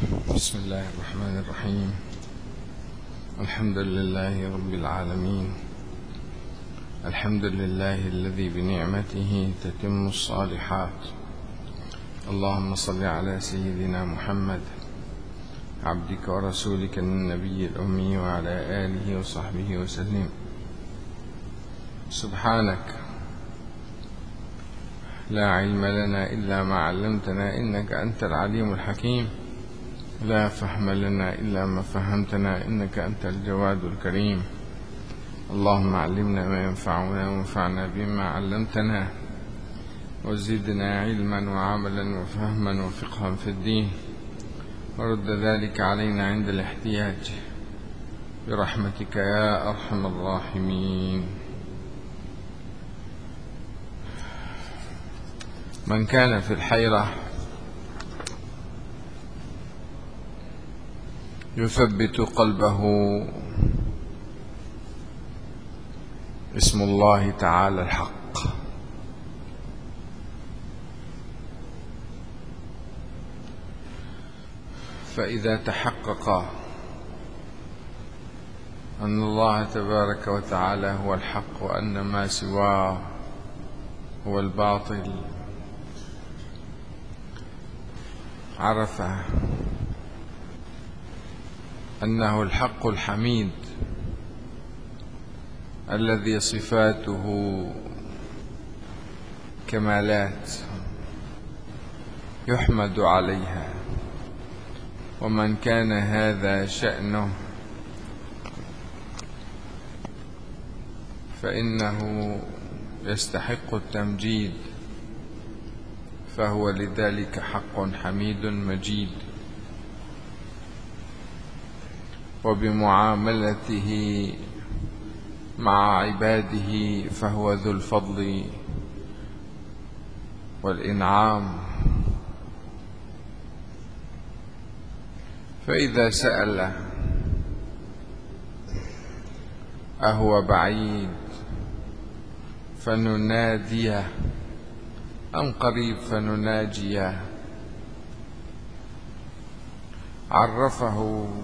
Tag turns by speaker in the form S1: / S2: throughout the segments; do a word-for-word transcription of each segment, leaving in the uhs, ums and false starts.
S1: بسم الله الرحمن الرحيم. الحمد لله رب العالمين، الحمد لله الذي بنعمته تتم الصالحات. اللهم صل على سيدنا محمد عبدك ورسولك النبي الأمي وعلى آله وصحبه وسلم. سبحانك لا علم لنا إلا ما علمتنا إنك أنت العليم الحكيم. لا فهم لنا إلا ما فهمتنا إنك أنت الجواد الكريم. اللهم علمنا ما ينفعنا وانفعنا بما علمتنا، وزدنا علما وعملا وفهما وفقها في الدين، ورد ذلك علينا عند الاحتياج برحمتك يا أرحم الراحمين. من كان في الحيرة يثبت قلبه اسم الله تعالى الحق، فإذا تحقق أن الله تبارك وتعالى هو الحق وأن ما سواه هو الباطل، عرف أنه الحق الحميد الذي صفاته كمالات يحمد عليها، ومن كان هذا شأنه فإنه يستحق التمجيد، فهو لذلك حق حميد مجيد. وبمعاملته مع عباده فهو ذو الفضل والإنعام. فإذا سأل أهو بعيد فنناديه أم قريب فنناجيه، عرفه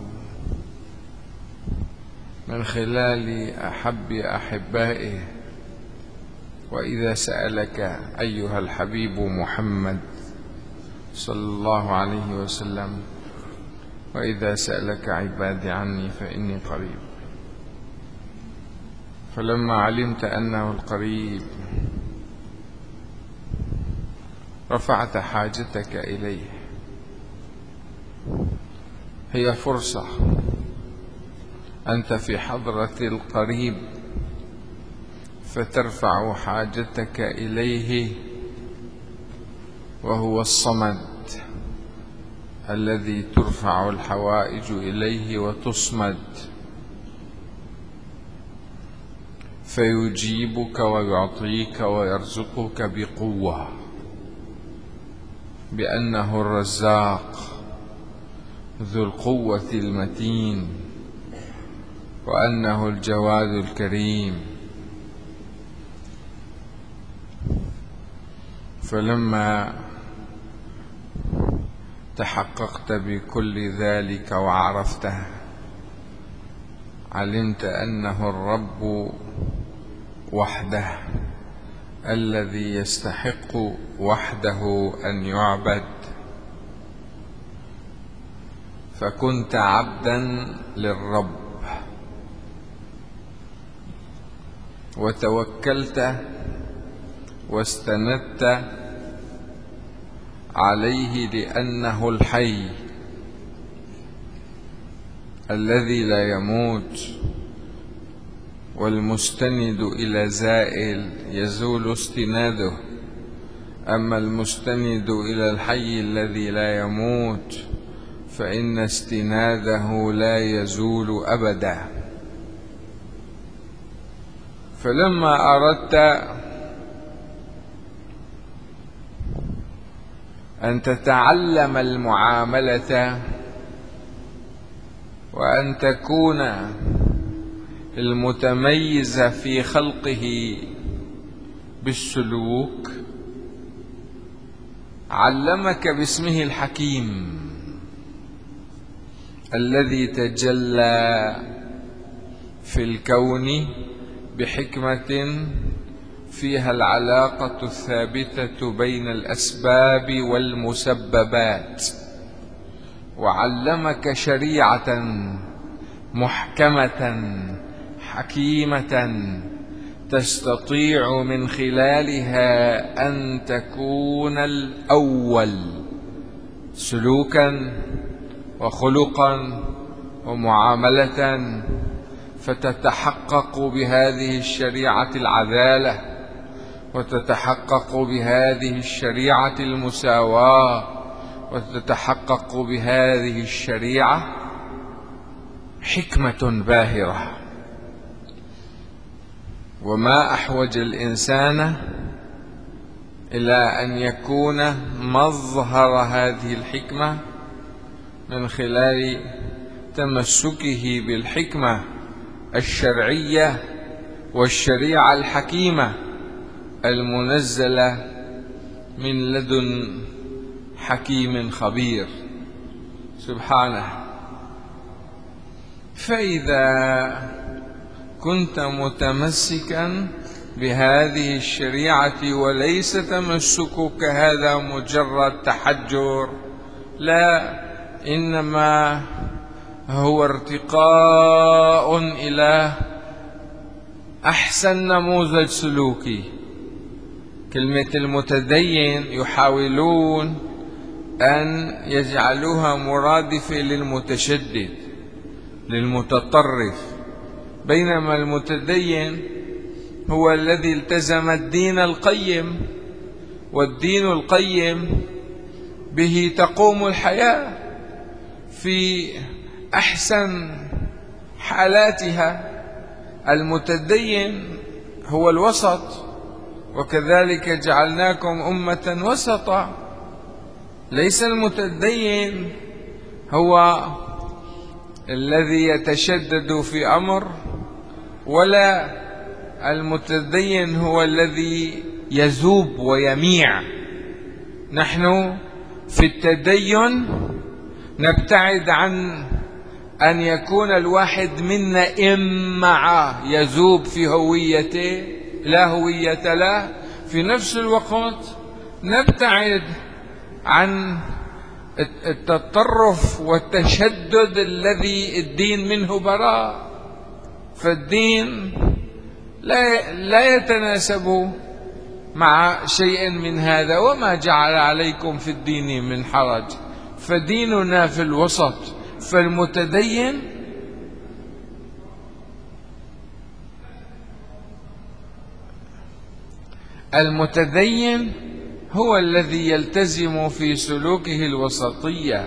S1: من خلال أحب أحبائه. وإذا سألك أيها الحبيب محمد صلى الله عليه وسلم، وإذا سألك عبادي عني فإني قريب. فلما علمت أنه القريب رفعت حاجتك إليه. هي فرصة، أنت في حضرة القريب فترفع حاجتك إليه، وهو الصمد الذي ترفع الحوائج إليه وتصمد، فيجيبك ويعطيك ويرزقك بقوة، بأنه الرزاق ذو القوة المتين، وأنه الجواد الكريم. فلما تحققت بكل ذلك وعرفته، علمت أنه الرب وحده الذي يستحق وحده أن يعبد، فكنت عبدا للرب وتوكلت واستندت عليه، لأنه الحي الذي لا يموت، والمستند إلى زائل يزول استناده، أما المستند إلى الحي الذي لا يموت فإن استناده لا يزول أبدا. فلما أردت أن تتعلم المعاملة وأن تكون المتميز في خلقه بالسلوك، علمك باسمه الحكيم، الذي تجلى في الكون بحكمة فيها العلاقة الثابتة بين الأسباب والمسببات، وعلمك شريعة محكمة حكيمة تستطيع من خلالها أن تكون الأول سلوكا وخلقا ومعاملة، فتتحقق بهذه الشريعة العدالة، وتتحقق بهذه الشريعة المساواة، وتتحقق بهذه الشريعة حكمة باهرة. وما أحوج الإنسان إلى أن يكون مظهر هذه الحكمة من خلال تمسكه بالحكمة الشرعية والشريعة الحكيمة المنزلة من لدن حكيم خبير سبحانه. فإذا كنت متمسكا بهذه الشريعة وليس تمسكك هذا مجرد تحجر، لا، إنما هو ارتقاء إلى أحسن نموذج سلوكي. كلمة المتدين يحاولون أن يجعلوها مرادفة للمتشدد للمتطرف، بينما المتدين هو الذي التزم الدين القيم، والدين القيم به تقوم الحياة في أحسن حالاتها. المتدين هو الوسط، وكذلك جعلناكم أمة وسطا. ليس المتدين هو الذي يتشدد في أمر، ولا المتدين هو الذي يذوب ويميع. نحن في التدين نبتعد عن أن يكون الواحد منا إما يذوب في هويته لا هوية له، في نفس الوقت نبتعد عن التطرف والتشدد الذي الدين منه براء. فالدين لا لا يتناسب مع شيء من هذا، وما جعل عليكم في الدين من حرج، فديننا في الوسط. فالمتدين المتدين هو الذي يلتزم في سلوكه الوسطية.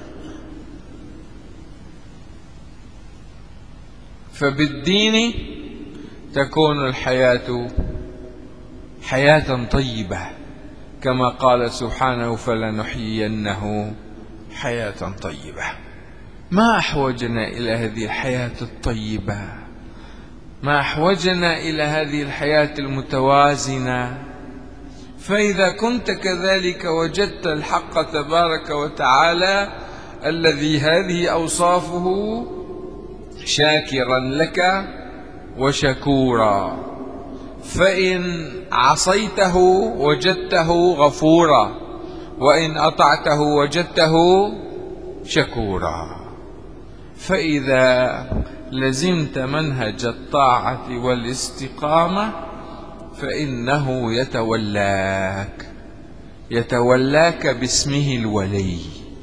S1: فبالدين تكون الحياة حياة طيبة، كما قال سبحانه: فلنحيينه حياة طيبة. ما أحوجنا إلى هذه الحياة الطيبة؟ ما أحوجنا إلى هذه الحياة المتوازنة؟ فإذا كنت كذلك وجدت الحق تبارك وتعالى الذي هذه أوصافه شاكرا لك وشكورا، فإن عصيته وجدته غفورا، وإن أطعته وجدته شكورا. فإذا لزمت منهج الطاعة والاستقامة فإنه يتولاك يتولاك باسمه الولي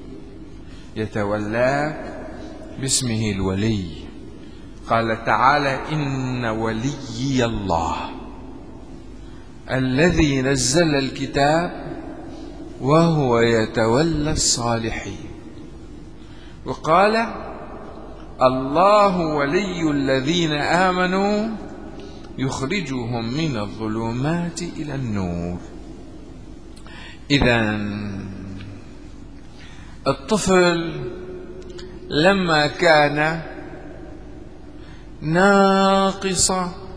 S1: يتولاك باسمه الولي. قال تعالى: إن وليي الله الذي نزل الكتاب وهو يتولى الصالحين. وقال: الله ولي الذين آمنوا يخرجهم من الظلمات إلى النور. إذن الطفل لما كان ناقص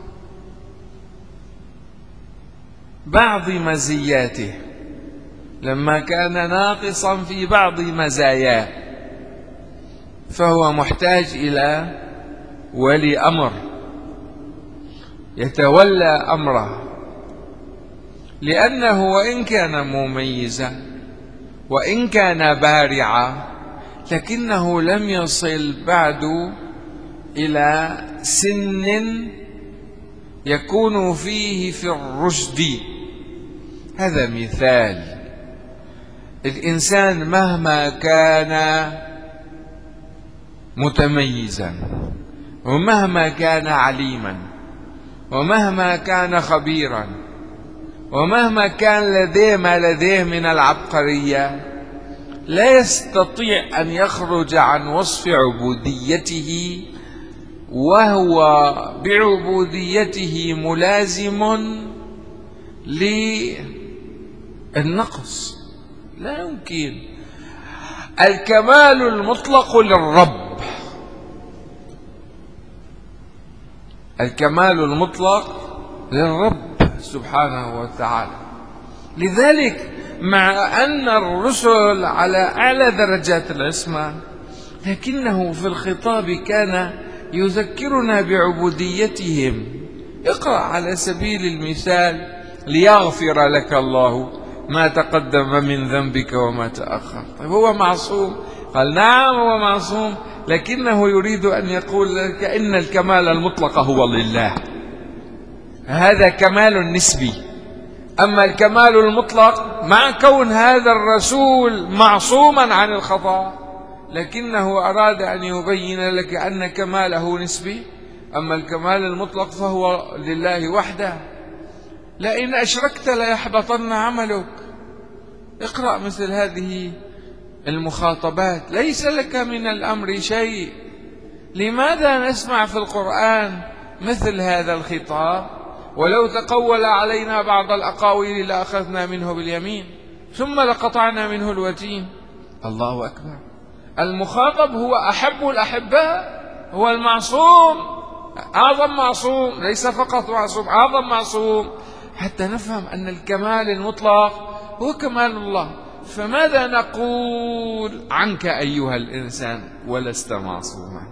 S1: بعض مزياته، لما كان ناقصا في بعض مزاياه،
S2: فهو محتاج إلى ولي أمر يتولى أمره، لأنه وإن كان مميزا وإن كان بارعا لكنه لم يصل بعد إلى سن يكون فيه في الرشد. هذا مثال. الإنسان مهما كان متميزا ومهما كان عليما ومهما كان خبيرا ومهما كان لديه ما لديه من العبقرية لا يستطيع أن يخرج عن وصف عبوديته، وهو بعبوديته ملازم للنقص. لا يمكن. الكمال المطلق للرب، الكمال المطلق للرب سبحانه وتعالى. لذلك مع أن الرسل على أعلى درجات العصمة، لكنه في الخطاب كان يذكرنا بعبوديتهم. اقرأ على سبيل المثال: ليغفر لك الله ما تقدم من ذنبك وما تأخر. طيب هو معصوم؟ قال نعم هو معصوم، لكنه يريد أن يقول لك إن الكمال المطلق هو لله. هذا كمال نسبي. أما الكمال المطلق مع كون هذا الرسول معصوما عن الخطأ، لكنه أراد أن يبين لك أن كماله نسبي. أما الكمال المطلق فهو لله وحده. لئن أشركت ليحبطن عملك. اقرأ مثل هذه المخاطبات: ليس لك من الأمر شيء. لماذا نسمع في القرآن مثل هذا الخطاب؟ ولو تقول علينا بعض الأقاويل لأخذنا منه باليمين ثم لقطعنا منه الوتين. الله أكبر. المخاطب هو أحب الأحباء، هو المعصوم، أعظم معصوم، ليس فقط معصوم، أعظم معصوم، حتى نفهم أن الكمال المطلق هو كمال الله. فماذا نقول عنك أيها الإنسان ولست معصوما؟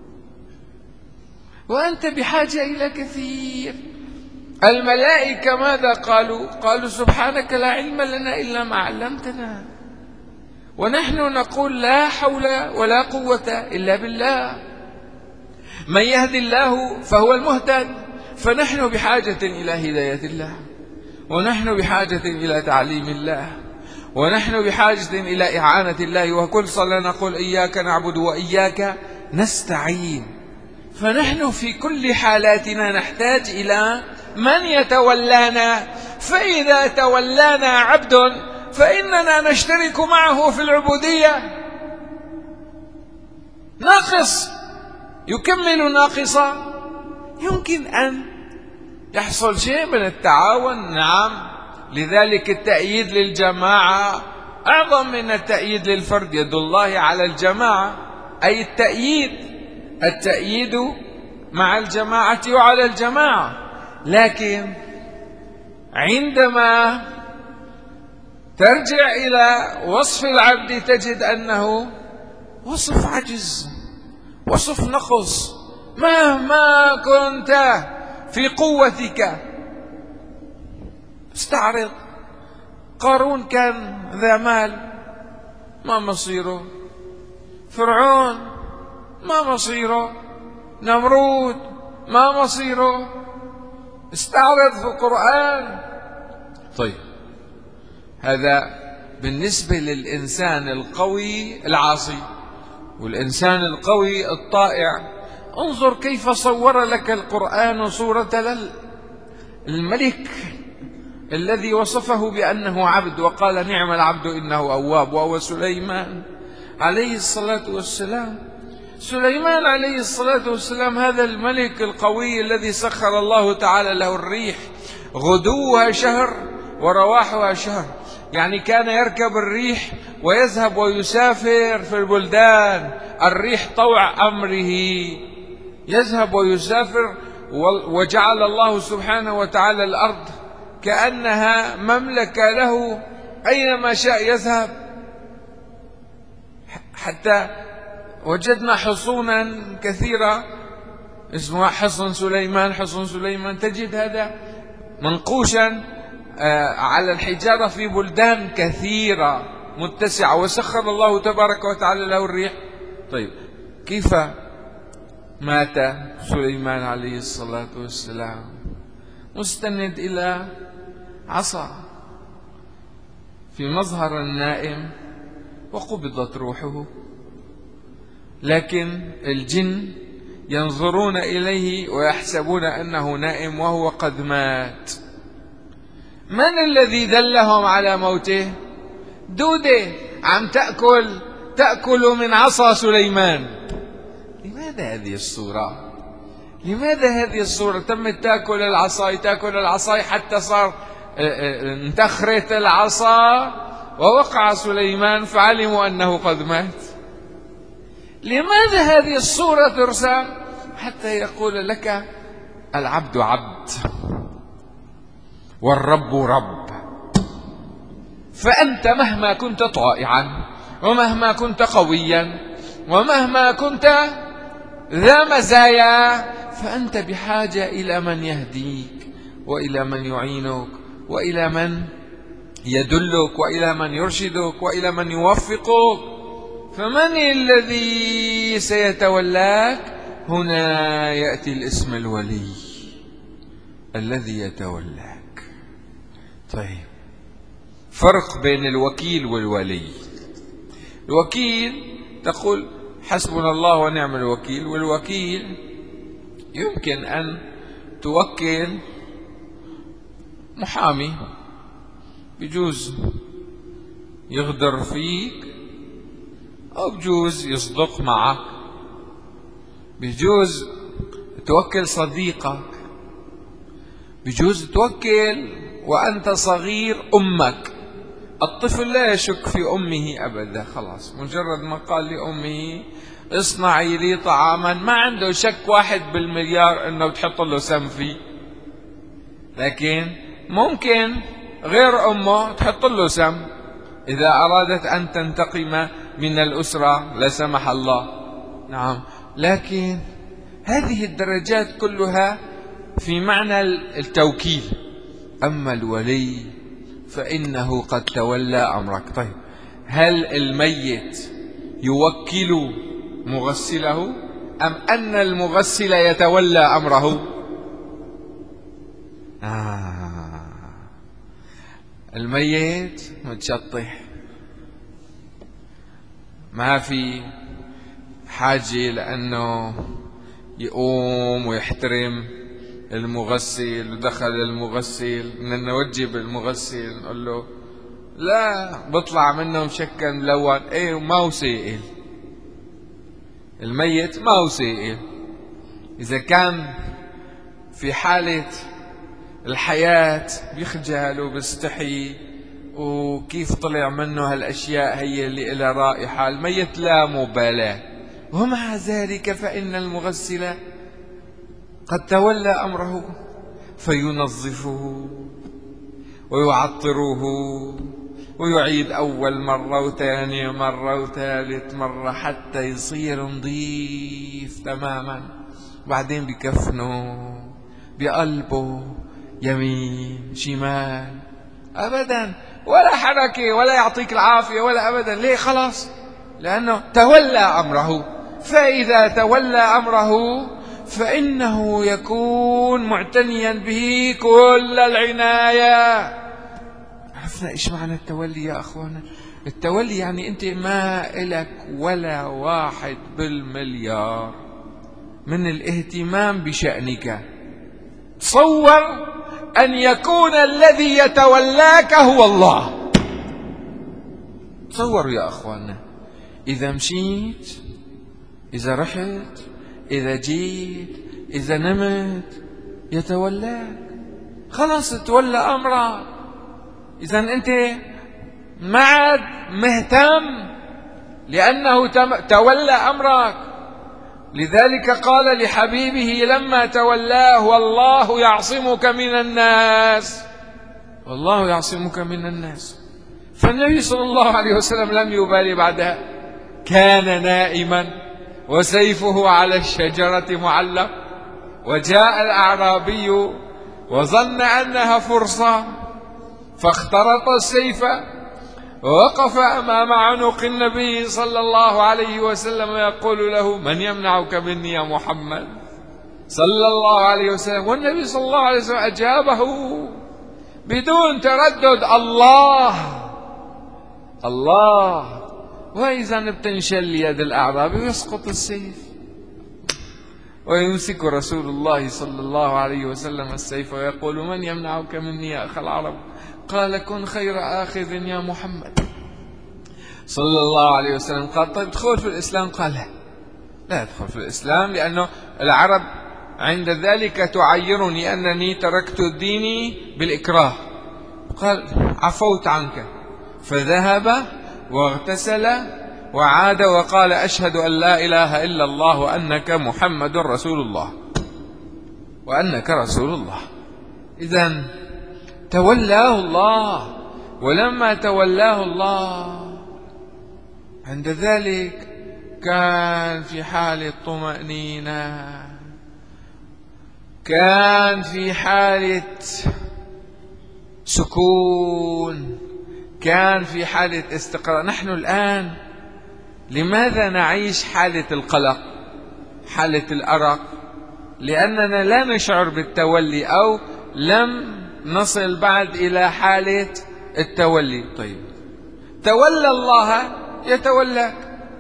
S2: وأنت بحاجة إلى كثير. الملائكة ماذا قالوا؟ قالوا سبحانك لا علم لنا إلا ما علمتنا. ونحن نقول لا حول ولا قوة إلا بالله. من يهدي الله فهو المهتد. فنحن بحاجة إلى هداية الله، ونحن بحاجة إلى تعليم الله، ونحن بحاجة إلى إعانة الله. وكل صلاة نقول إياك نعبد وإياك نستعين. فنحن في كل حالاتنا نحتاج إلى من يتولانا. فإذا تولانا عبد فإننا نشترك معه في العبودية. ناقص يكمل ناقصا. يمكن أن يحصل شيء من التعاون، نعم. لذلك التأييد للجماعة أعظم من التأييد للفرد. يد الله على الجماعة أي التأييد، التأييد مع الجماعة وعلى الجماعة. لكن عندما ترجع إلى وصف العبد تجد أنه وصف عجز، وصف نقص. مهما كنت في قوتك. استعرض قارون كان ذا مال، ما مصيره؟ فرعون ما مصيره؟ نمرود ما مصيره؟ استعرض في القرآن. طيب هذا بالنسبة للإنسان القوي العاصي. والإنسان القوي الطائع، انظر كيف صور لك القرآن صورة الملك الذي وصفه بأنه عبد وقال نعم العبد إنه أواب، وهو سليمان عليه الصلاة والسلام. سليمان عليه الصلاة والسلام هذا الملك القوي الذي سخر الله تعالى له الريح غدوها شهر ورواحها شهر. يعني كان يركب الريح ويذهب ويسافر في البلدان. الريح طوع أمره يذهب ويسافر. وجعل الله سبحانه وتعالى الأرض كأنها مملكة له، أينما شاء يذهب. حتى وجدنا حصونا كثيرة اسمها حصن سليمان. حصن سليمان تجد هذا منقوشا على الحجارة في بلدان كثيرة متسعة، وسخر الله تبارك وتعالى له الريح. طيب كيف مات سليمان عليه الصلاة والسلام؟ مستند إلى عصا في مظهر النائم وقبضت روحه، لكن الجن ينظرون إليه ويحسبون أنه نائم وهو قد مات. من الذي دلهم على موته؟ دودة عم تأكل تأكل من عصا سليمان. لماذا هذه الصورة؟ لماذا هذه الصورة؟ تمت تأكل العصاي تأكل العصاي حتى صار انتخرت العصا ووقع سليمان فعلموا أنه قد مات. لماذا هذه الصورة ترسم؟ حتى يقول لك العبد عبد والرب رب، فأنت مهما كنت طائعا ومهما كنت قويا ومهما كنت ذا مزايا فأنت بحاجة إلى من يهديك وإلى من يعينك وإلى من يدلك وإلى من يرشدك وإلى من يوفقك. فمن الذي سيتولاك؟ هنا يأتي الاسم الولي الذي يتولاك. طيب فرق بين الوكيل والولي. الوكيل تقول حسبنا الله ونعم الوكيل، والوكيل يمكن أن توكل محامي بجوز يغدر فيك أو بجوز يصدق معك، بجوز توكل صديقك، بجوز توكل وأنت صغير أمك. الطفل لا يشك في أمه أبدا، خلاص مجرد ما قال لأمه اصنعي لي طعاما ما عنده شك واحد بالمليار أنه تحط له سم فيه. لكن ممكن غير أمه تحط له سم إذا أرادت أن تنتقم من الأسرة لا سمح الله. نعم، لكن هذه الدرجات كلها في معنى التوكيل. أما الولي فإنه قد تولى أمرك. طيب هل الميت يوكل مغسله أم أن المغسل يتولى أمره؟ آه. الميت متشطح، ما في حاجة لأنه يقوم ويحترم المغسل، ودخل المغسل بدنا نوجب المغسل نقول له لا بطلع منه مشكل ملون. ايه ما هو سائل، الميت ما هو سائل. إذا كان في حالة الحياة بيخجل وبيستحي وكيف طلع منه هالأشياء هي اللي إلى رائحة، الميت لا مبالاة. ومع ذلك فإن المغسل قد تولى أمره فينظفه ويعطره ويعيد أول مرة وثاني مرة وثالث مرة حتى يصير نظيف تماما. بعدين بكفنه بقلبه يمين شمال أبدا، ولا حركة ولا يعطيك العافية ولا أبدا. ليه؟ خلاص لأنه تولى أمره. فإذا تولى أمره فإنه يكون معتنيا به كل العناية. عرفنا إيش معنى التولي يا أخوانا؟ التولي يعني أنت ما إلك ولا واحد بالمليار من الاهتمام بشأنك. تصور أن يكون الذي يتولاك هو الله. تصوروا يا أخوانا، إذا مشيت، إذا رحت، إذا جيت، إذا نمت يتولاك. خلاص تولى أمرك. إذا أنت ما عاد مهتم لأنه تولى أمرك. لذلك قال لحبيبه لما تولاه والله يعصمك من الناس، والله يعصمك من الناس. فالنبي صلى الله عليه وسلم لم يبالي بعدها، كان نائما وسيفه على الشجرة معلق. وجاء الأعرابي وظن أنها فرصة فاخترط السيف ووقف أمام عنق النبي صلى الله عليه وسلم يقول له: من يمنعك مني يا محمد صلى الله عليه وسلم؟ والنبي صلى الله عليه وسلم أجابه بدون تردد: الله الله. وإذا بتنشل يد الأعرابي ويسقط السيف، ويمسك رسول الله صلى الله عليه وسلم السيف ويقول: من يمنعك مني يا أخ العرب؟ قال: كن خير آخذ يا محمد صلى الله عليه وسلم. قال: طيب ادخل في الإسلام؟ قال: لا لا ادخل في الإسلام، لأنه العرب عند ذلك تعيرني أنني تركت ديني بالإكراه. قال: عفوت عنك. فذهب واغتسل وعاد وقال: أشهد أن لا إله إلا الله وأنك محمد رسول الله وأنك رسول الله. إذن تولاه الله، ولما تولاه الله عند ذلك كان في حالة طمأنينة، كان في حالة سكون، كان في حالة استقرار. نحن الآن لماذا نعيش حالة القلق، حالة الأرق؟ لأننا لا نشعر بالتولي، أو لم نصل بعد إلى حالة التولي. طيب تولى الله يتولاك.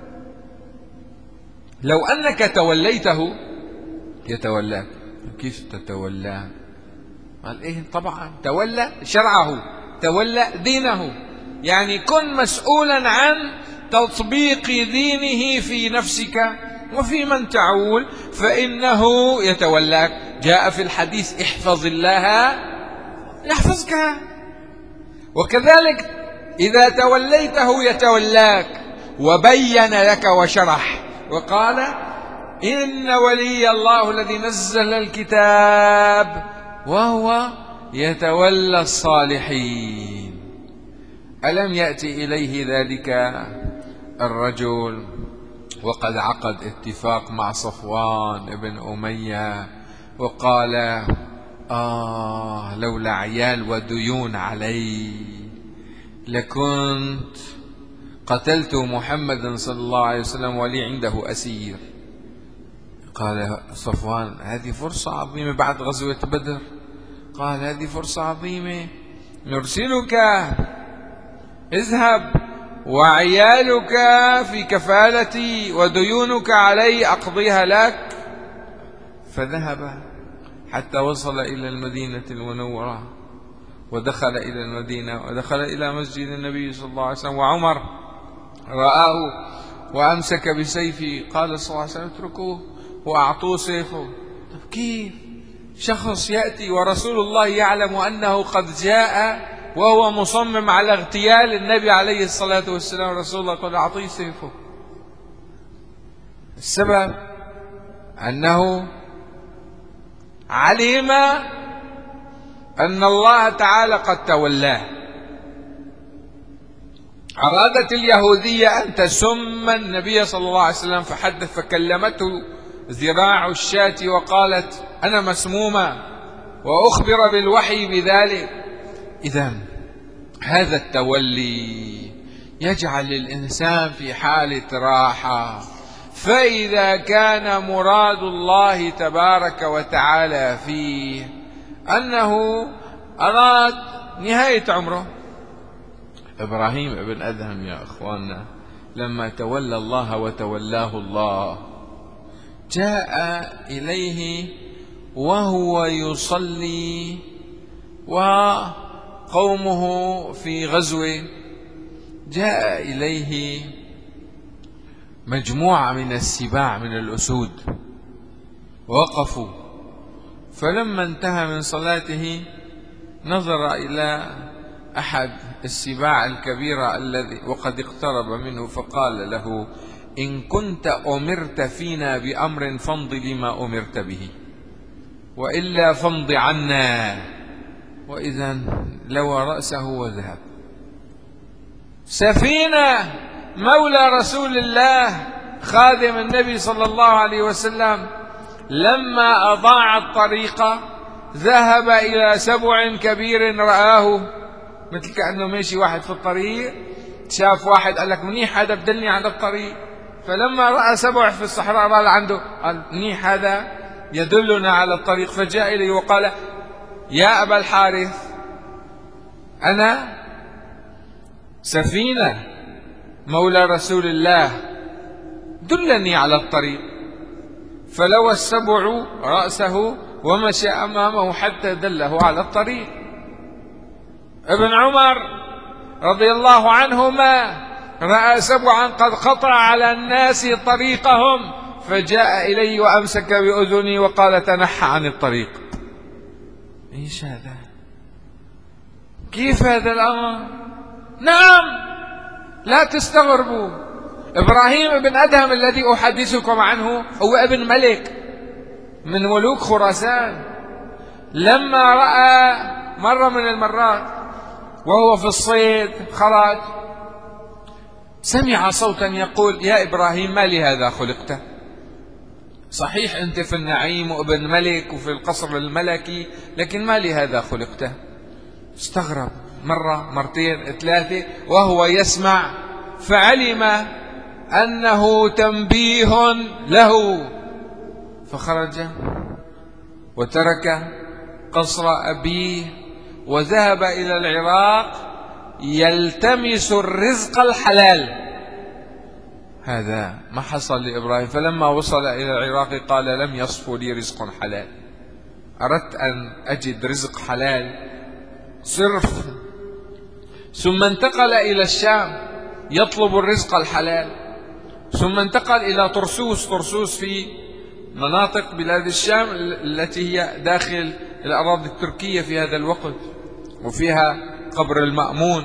S2: لو أنك توليته يتولاك. كيف تتولاه؟ قال: إيه طبعا تولى شرعه، تولى دينه، يعني كن مسؤولا عن تطبيق دينه في نفسك وفي من تعول، فإنه يتولاك. جاء في الحديث: احفظ الله يحفظك. وكذلك إذا توليته يتولاك، وبين لك وشرح وقال: إن ولي الله الذي نزل الكتاب وهو يتولى الصالحين. ألم يأتي إليه ذلك الرجل وقد عقد اتفاق مع صفوان بن أمية وقال: آه لولا عيال وديون علي لكنت قتلت محمدا صلى الله عليه وسلم ولي عنده أسير. قال صفوان: هذه فرصة عظيمة بعد غزوة بدر. قال: هذه فرصة عظيمة، نرسلك، اذهب، وعيالك في كفالتي وديونك علي أقضيها لك. فذهب حتى وصل إلى المدينة المنورة، ودخل إلى المدينة ودخل إلى مسجد النبي صلى الله عليه وسلم، وعمر رآه وأمسك بسيفه. قال صلى الله عليه وسلم: اتركوه وأعطوه سيفه. كيف شخص يأتي ورسول الله يعلم أنه قد جاء وهو مصمم على اغتيال النبي عليه الصلاة والسلام، رسول الله قال: أعطيه سيفه. السبب أنه علم أن الله تعالى قد تولاه. أرادت اليهودية أن تسم النبي صلى الله عليه وسلم فحدث، فكلمته ذراع الشاة وقالت: أنا مسمومة، وأخبر بالوحي بذلك. إذن هذا التولي يجعل الإنسان في حالة راحة. فإذا كان مراد الله تبارك وتعالى فيه أنه أراد نهاية عمره. إبراهيم ابن أدهم يا أخواننا لما تولى الله وتولاه الله، جاء إليه وهو يصلي وقومه في غزوة، جاء إليه مجموعة من السباع من الأسود وقفوا. فلما انتهى من صلاته نظر إلى أحد السباع الكبيرة الذي وقد اقترب منه، فقال له: إن كنت أمرت فينا بأمر فامض لما أمرت به، وإلا فامض عنا. وإذا لوى رأسه وذهب. سفينة مولى رسول الله خادم النبي صلى الله عليه وسلم لما أضاع الطريق ذهب إلى سبع كبير رآه، مثل كأنه ماشي واحد في الطريق شاف واحد قال لك منيح هذا بدلني على الطريق، فلما رأى سبع في الصحراء قال عنده قال منيح هذا يدلنا على الطريق، فجاء إليه وقال يا أبا الحارث أنا سفينة مولى رسول الله دلني على الطريق، فلوى السبع رأسه ومشى أمامه حتى دله على الطريق. ابن عمر رضي الله عنهما رأى سبعا قد قطع على الناس طريقهم فجاء إلي وأمسك بأذني وقال تنحى عن الطريق. إيش هذا؟ كيف هذا الأمر؟ نعم لا تستغربوا، إبراهيم بن أدهم الذي أحدثكم عنه هو ابن ملك من ملوك خراسان، لما رأى مرة من المرات وهو في الصيد خرج سمع صوتا يقول يا إبراهيم ما لهذا خلقت؟ صحيح أنت في النعيم وابن ملك وفي القصر الملكي، لكن ما لهذا خلقت؟ استغرب مرة مرتين ثلاثة وهو يسمع، فعلم أنه تنبيه له، فخرج وترك قصر أبيه وذهب إلى العراق يلتمس الرزق الحلال. هذا ما حصل لإبراهيم، فلما وصل إلى العراق قال لم يصفو لي رزق حلال، أردت أن أجد رزق حلال صرف، ثم انتقل إلى الشام يطلب الرزق الحلال، ثم انتقل إلى طرسوس، طرسوس في مناطق بلاد الشام التي هي داخل الأراضي التركية في هذا الوقت، وفيها قبر المأمون.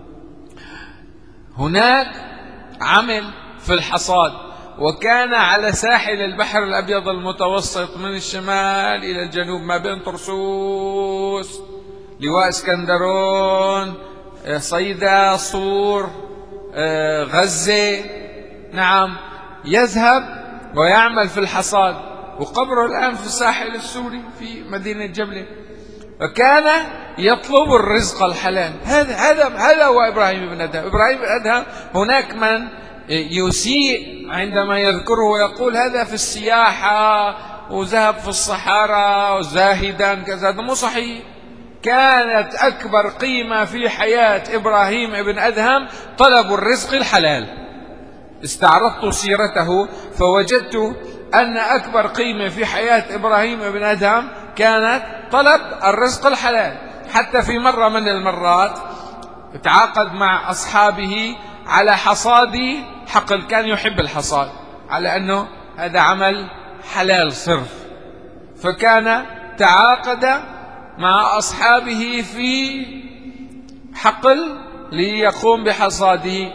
S2: هناك عمل في الحصاد، وكان على ساحل البحر الأبيض المتوسط من الشمال إلى الجنوب ما بين طرسوس، لواء اسكندرون، صيدا، صور، غزة، نعم، يذهب ويعمل في الحصاد، وقبره الآن في الساحل السوري في مدينة جبلة، وكان يطلب الرزق الحلال. هذا هذا هذا هو إبراهيم بن أدهم. إبراهيم بن أدهم هناك من يسيء عندما يذكره ويقول هذا في السياحة وذهب في الصحراء وزاهدا كذا، هذا مو صحيح. كانت أكبر قيمة في حياة إبراهيم بن أدهم طلب الرزق الحلال. استعرضت سيرته فوجدت أن أكبر قيمة في حياة إبراهيم بن أدهم كانت طلب الرزق الحلال. حتى في مرة من المرات تعاقد مع أصحابه على حصاد حقل، كان يحب الحصاد على أنه هذا عمل حلال صرف، فكان تعاقد مع أصحابه في حقل ليقوم بحصاده،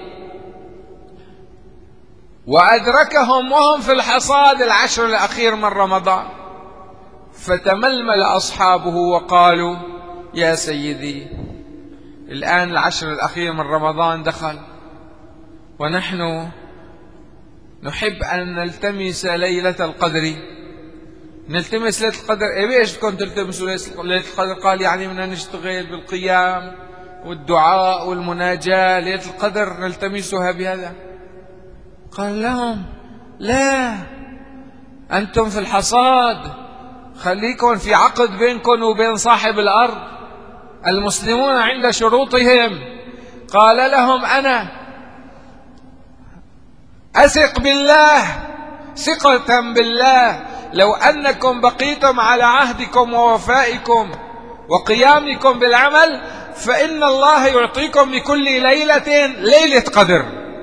S2: وأدركهم وهم في الحصاد العشر الأخير من رمضان، فتململ أصحابه وقالوا يا سيدي الآن العشر الأخير من رمضان دخل ونحن نحب أن نلتمس ليلة القدر. نلتمس ليلة القدر؟ إيه بإيش بدكم تلتمسوا ليلة القدر؟ قال يعني بدنا نشتغل بالقيام والدعاء والمناجاة، ليلة القدر نلتمسها بهذا. قال لهم لا، أنتم في الحصاد، خليكم في عقد بينكم وبين صاحب الأرض، المسلمون عند شروطهم. قال لهم أنا أثق بالله ثقة بالله لو أنكم بقيتم على عهدكم ووفائكم وقيامكم بالعمل فإن الله يعطيكم لكل ليلة ليلة قدر.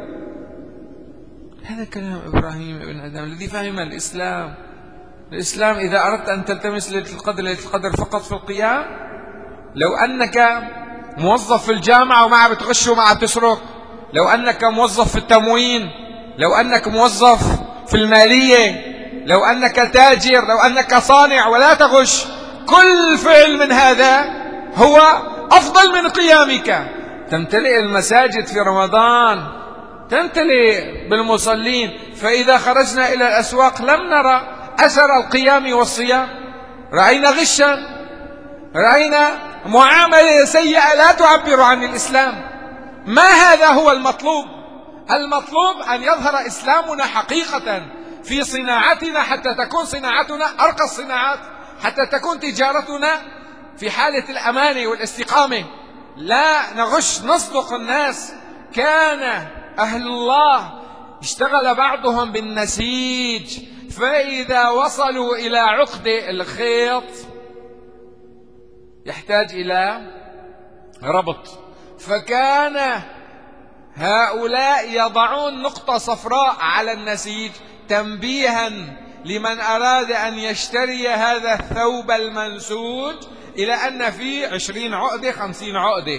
S2: هذا كلام إبراهيم بن أدهم الذي فهم الإسلام. الإسلام إذا أردت أن تلتمس ليلة القدر، ليلة القدر فقط في القيام. لو أنك موظف في الجامعة وما بتغش وما بتسرق، لو أنك موظف في التموين، لو أنك موظف في المالية، لو أنك تاجر، لو أنك صانع ولا تغش، كل فعل من هذا هو أفضل من قيامك. تمتلئ المساجد في رمضان تمتلئ بالمصلين. فإذا خرجنا إلى الأسواق لم نرى أثر القيام والصيام، رأينا غشا، رأينا معاملة سيئة لا تعبر عن الإسلام. ما هذا هو المطلوب. المطلوب أن يظهر إسلامنا حقيقة في صناعتنا، حتى تكون صناعتنا أرقى الصناعات، حتى تكون تجارتنا في حالة الأمان والاستقامة، لا نغش نصدق الناس. كان أهل الله اشتغل بعضهم بالنسيج، فإذا وصلوا إلى عقد الخيط يحتاج إلى ربط، فكان هؤلاء يضعون نقطة صفراء على النسيج تنبيها لمن أراد أن يشتري هذا الثوب المنسوج إلى أن فيه عشرين عقدة خمسين عقدة.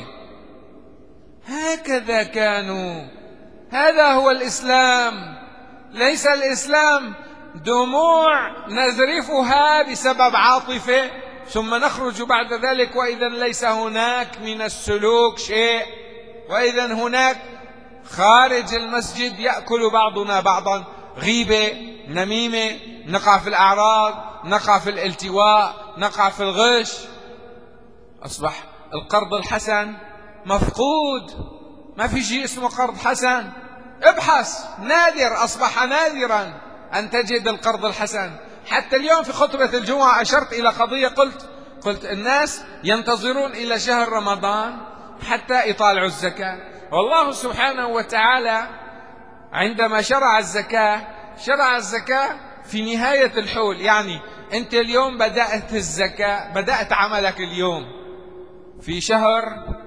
S2: هكذا كانوا. هذا هو الإسلام. ليس الإسلام دموع نذرفها بسبب عاطفة ثم نخرج بعد ذلك وإذا ليس هناك من السلوك شيء، وإذا هناك خارج المسجد يأكل بعضنا بعضا، غيبة، نميمة، نقع في الأعراض، نقع في الالتواء، نقع في الغش. أصبح القرض الحسن مفقود، ما في شيء اسمه قرض حسن. ابحث، نادر، أصبح نادرا أن تجد القرض الحسن. حتى اليوم في خطبة الجمعة أشرت إلى قضية، قلت قلت الناس ينتظرون إلى شهر رمضان حتى يطالعوا الزكاة. والله سبحانه وتعالى عندما شرع الزكاة شرع الزكاة في نهاية الحول. يعني أنت اليوم بدأت الزكاة، بدأت عملك اليوم في شهر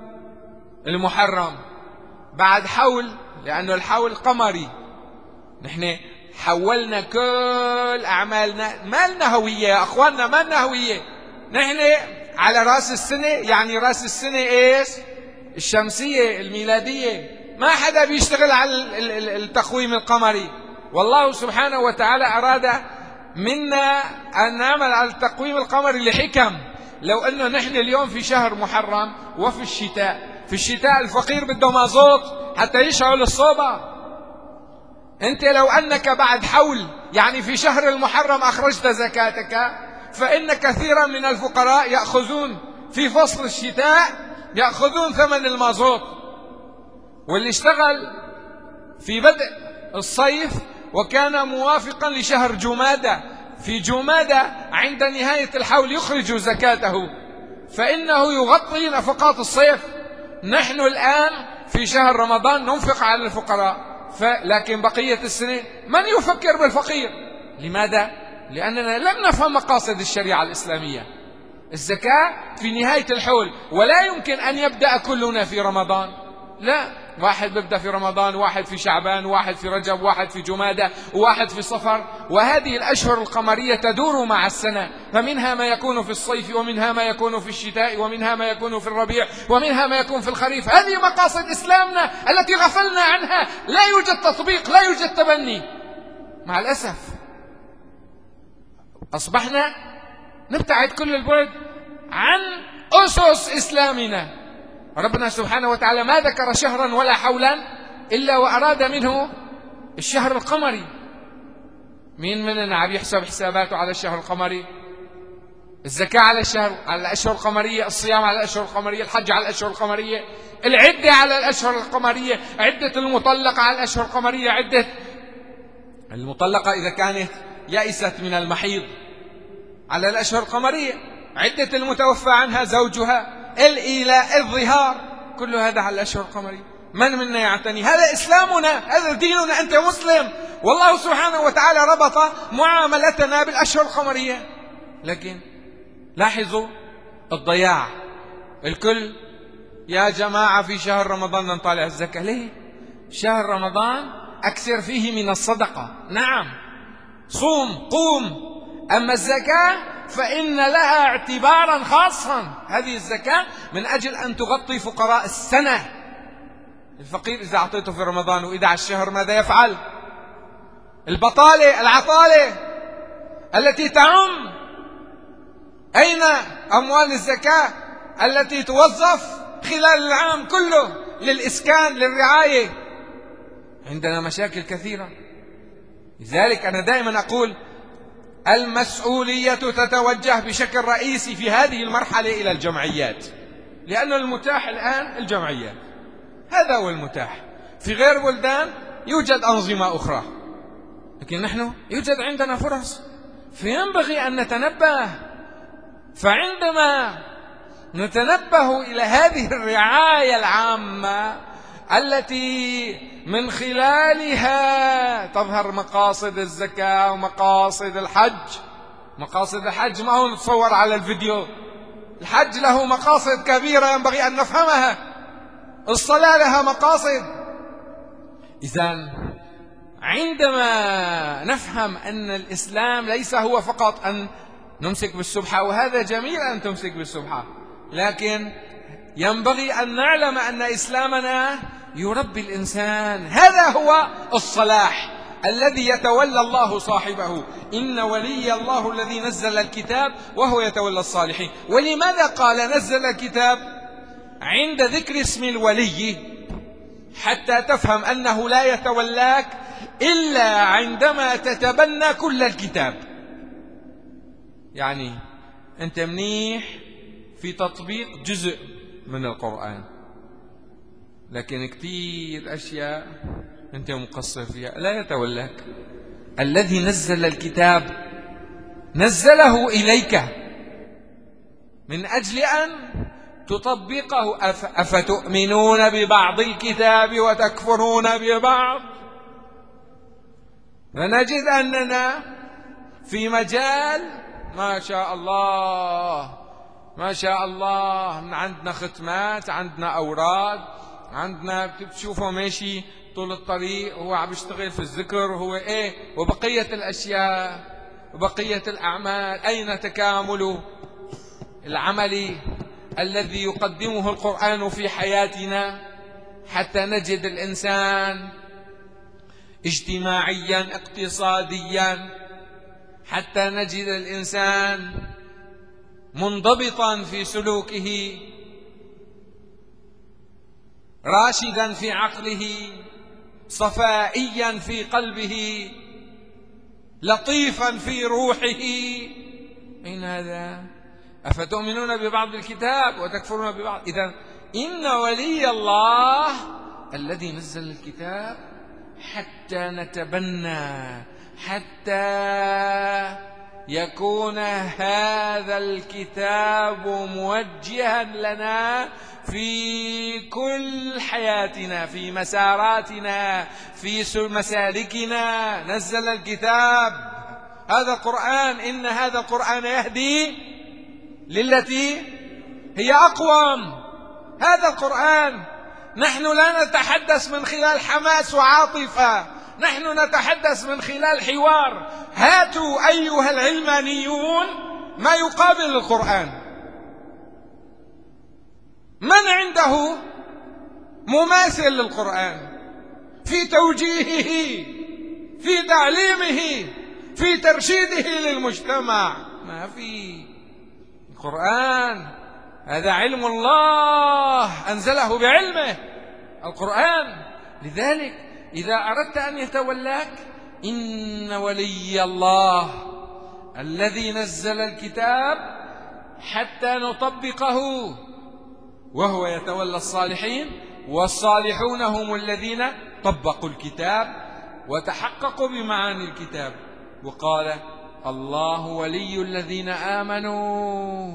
S2: المحرم بعد حول، لأنه الحول قمري. نحن حولنا كل أعمالنا، ما لنا هوية يا أخواننا، ما لنا هوية. نحن على رأس السنة، يعني رأس السنة إيش؟ الشمسية الميلادية. ما حدا بيشتغل على التقويم القمري. والله سبحانه وتعالى أراد منا أن نعمل على التقويم القمري لحكم. لو أنه نحن اليوم في شهر محرم وفي الشتاء، في الشتاء الفقير بده مازوت حتى يشعل الصوبة. أنت لو أنك بعد حول، يعني في شهر المحرم أخرجت زكاتك، فإن كثيرا من الفقراء يأخذون في فصل الشتاء يأخذون ثمن المازوت. واللي اشتغل في بدء الصيف وكان موافقا لشهر جمادة، في جمادة عند نهاية الحول يخرج زكاته، فإنه يغطي نفقات الصيف. نحن الآن في شهر رمضان ننفق على الفقراء، لكن بقية السنة من يفكر بالفقير؟ لماذا؟ لأننا لم نفهم مقاصد الشريعة الإسلامية. الزكاة في نهاية الحول، ولا يمكن أن يبدأ كلنا في رمضان. لا، واحد بيبدأ في رمضان، واحد في شعبان، واحد في رجب، واحد في جمادة، واحد في صفر. وهذه الأشهر القمرية تدور مع السنة، فمنها ما يكون في الصيف، ومنها ما يكون في الشتاء، ومنها ما يكون في الربيع، ومنها ما يكون في الخريف. هذه مقاصد إسلامنا التي غفلنا عنها. لا يوجد تطبيق، لا يوجد تبني. مع الأسف أصبحنا نبتعد كل البعد عن أسس إسلامنا. ربنا سبحانه وتعالى ما ذكر شهرا ولا حولا إلا وأراد منه الشهر القمري. مين مننا عم يحسب حساباته على الشهر القمري؟ الزكاة على الشهر، على الأشهر القمرية، الصيام على الأشهر القمرية، الحج على الأشهر القمرية، العدة على الأشهر القمرية، عدة المطلقة على الأشهر القمرية، عدة المطلقة إذا كانت يئست من المحيض على الأشهر القمرية، عدة المتوفى عنها زوجها، الإيلاء، الظهار، كل هذا على الأشهر القمرية. من منا يعتني؟ هذا إسلامنا، هذا ديننا. أنت مسلم، والله سبحانه وتعالى ربط معاملتنا بالأشهر القمرية. لكن لاحظوا الضياع. الكل يا جماعة في شهر رمضان نطالع الزكاة. ليه؟ شهر رمضان أكثر فيه من الصدقة. نعم، صوم، قوم. أما الزكاة فإن لها اعتبارا خاصا. هذه الزكاة من أجل أن تغطي فقراء السنة. الفقير إذا أعطيته في رمضان وإذا على الشهر ماذا يفعل؟ البطالة، العطالة التي تعم. أين أموال الزكاة التي توظف خلال العام كله للإسكان، للرعاية؟ عندنا مشاكل كثيرة. لذلك أنا دائما أقول المسؤولية تتوجه بشكل رئيسي في هذه المرحلة إلى الجمعيات، لأن المتاح الآن الجمعيات، هذا هو المتاح. في غير بلدان يوجد أنظمة أخرى، لكن نحن يوجد عندنا فرص، فينبغي أن نتنبه. فعندما نتنبه إلى هذه الرعاية العامة التي من خلالها تظهر مقاصد الزكاة ومقاصد الحج. مقاصد الحج ما هو نتصور على الفيديو، الحج له مقاصد كبيرة ينبغي أن نفهمها، الصلاة لها مقاصد. إذن عندما نفهم أن الإسلام ليس هو فقط أن نمسك بالسبحة، وهذا جميل أن تمسك بالسبحة، لكن ينبغي أن نعلم أن إسلامنا يربي الإنسان. هذا هو الصلاح الذي يتولى الله صاحبه. إن ولي الله الذي نزل الكتاب وهو يتولى الصالحين. ولماذا قال نزل الكتاب عند ذكر اسم الولي؟ حتى تفهم أنه لا يتولاك إلا عندما تتبنى كل الكتاب. يعني أنت منيح في تطبيق جزء من القرآن، لكن كثير أشياء أنت مقصر فيها، لا يتولاك. الذي نزل الكتاب نزله إليك من أجل أن تطبقه. أفتؤمنون ببعض الكتاب وتكفرون ببعض؟ فنجد أننا في مجال ما شاء الله ما شاء الله، عندنا ختمات، عندنا أوراد، عندنا بتشوفه ماشي طول الطريق هو عم يشتغل في الذكر، هو إيه، وبقية الأشياء وبقية الأعمال أين تكامل العمل الذي يقدمه القرآن في حياتنا حتى نجد الإنسان اجتماعيا اقتصاديا، حتى نجد الإنسان منضبطا في سلوكه، راشدا في عقله، صفائيا في قلبه، لطيفا في روحه. أين هذا؟ أفتؤمنون ببعض الكتاب وتكفرون ببعض؟ إذن إن ولي الله الذي نزل الكتاب حتى نتبنى، حتى يكون هذا الكتاب موجها لنا في كل حياتنا، في مساراتنا، في مسالكنا. نزل الكتاب، هذا القرآن، إن هذا القرآن يهدي للتي هي أقوم. هذا القرآن نحن لا نتحدث من خلال حماس وعاطفة، نحن نتحدث من خلال حوار. هاتوا أيها العلمانيون ما يقابل القرآن. من عنده مماثل للقرآن في توجيهه، في تعليمه، في ترشيده للمجتمع؟ ما في. القرآن هذا علم الله أنزله بعلمه، القرآن. لذلك إذا أردت أن يتولاك، إن ولي الله الذي نزل الكتاب حتى نطبقه وهو يتولى الصالحين، والصالحون هم الذين طبقوا الكتاب وتحققوا بمعاني الكتاب. وقال الله ولي الذين آمنوا،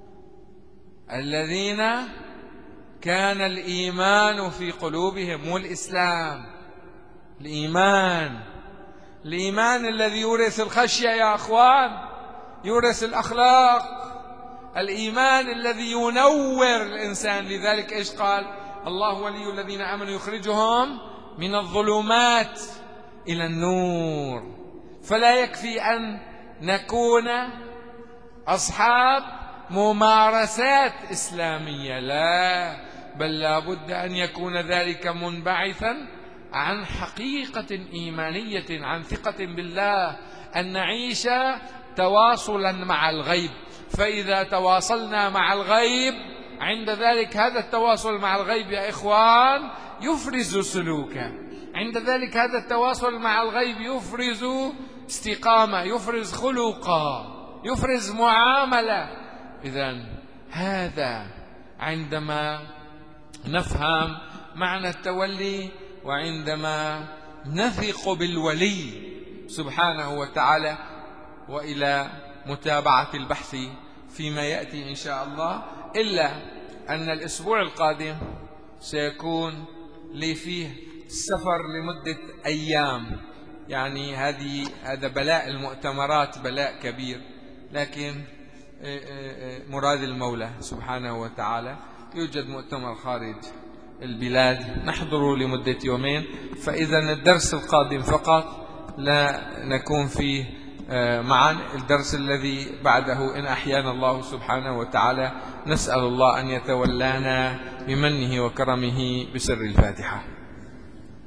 S2: الذين كان الإيمان في قلوبهم، والإسلام الإيمان الإيمان الذي يورث الخشية يا أخوان، يورث الأخلاق، الإيمان الذي ينور الإنسان. لذلك إيش قال؟ الله ولي الذين آمنوا يخرجهم من الظلمات إلى النور. فلا يكفي أن نكون أصحاب ممارسات إسلامية، لا، بل لا بد أن يكون ذلك منبعثا عن حقيقة إيمانية، عن ثقة بالله، أن نعيش تواصلا مع الغيب. فإذا تواصلنا مع الغيب، عند ذلك هذا التواصل مع الغيب يا إخوان يفرز سلوكا، عند ذلك هذا التواصل مع الغيب يفرز استقامة، يفرز خلقا، يفرز معاملة. إذن هذا عندما نفهم معنى التولي، وعندما نثق بالولي سبحانه وتعالى. وإلى متابعة البحث فيما يأتي إن شاء الله، إلا أن الأسبوع القادم سيكون لي فيه سفر لمدة أيام. يعني هذه هذا بلاء المؤتمرات بلاء كبير، لكن مراد المولى سبحانه وتعالى يوجد مؤتمر خارج البلاد نحضره لمدة يومين، فإذا الدرس القادم فقط لا نكون فيه معا. الدرس الذي بعده إن أحيانا الله سبحانه وتعالى نسأل الله أن يتولانا بمنه وكرمه بسر الفاتحة.